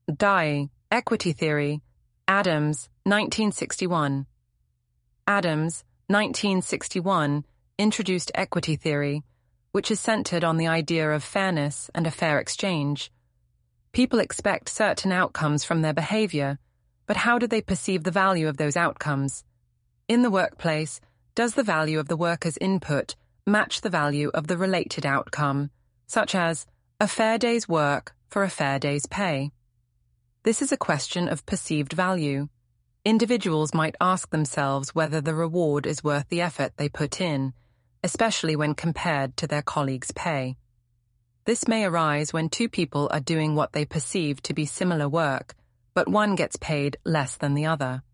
Dye, Equity Theory, Adams, 1961. Adams, 1961, introduced equity theory, which is centered on the idea of fairness and a fair exchange. People expect certain outcomes from their behavior, but how do they perceive the value of those outcomes? In the workplace, does the value of the worker's input match the value of the related outcome, such as a fair day's work for a fair day's pay? This is a question of perceived value. Individuals might ask themselves whether the reward is worth the effort they put in, especially when compared to their colleagues' pay. This may arise when two people are doing what they perceive to be similar work, but one gets paid less than the other.